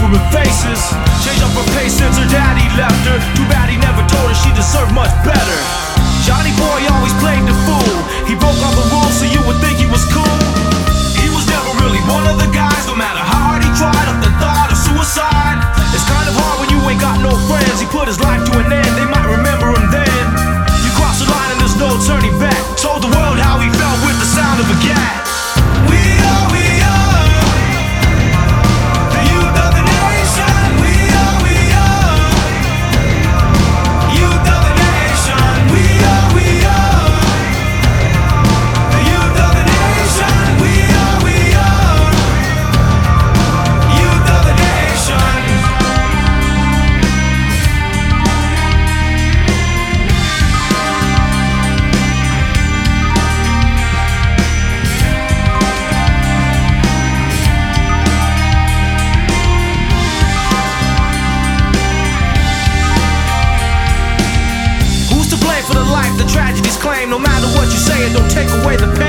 different faces. Changed up her pace since her daddy left her. Too bad he never told her she deserved much better. Johnny boy always played the fool. He broke all the rules so you would think he was cool. He was never really one of the guys. No matter how hard he tried, up the thought of suicide. It's kind of hard when you ain't got no friends. He put his life to an end, they might remember him then. You cross the line and there's no turning back. Told the world how he felt with the sound of a gat. We are the youth of the nation. We are youth of the nation. We are the youth of the nation. We are youth of the nation. Who's to blame for the life the tragedies claim? No matter what you say, it don't take away the pain.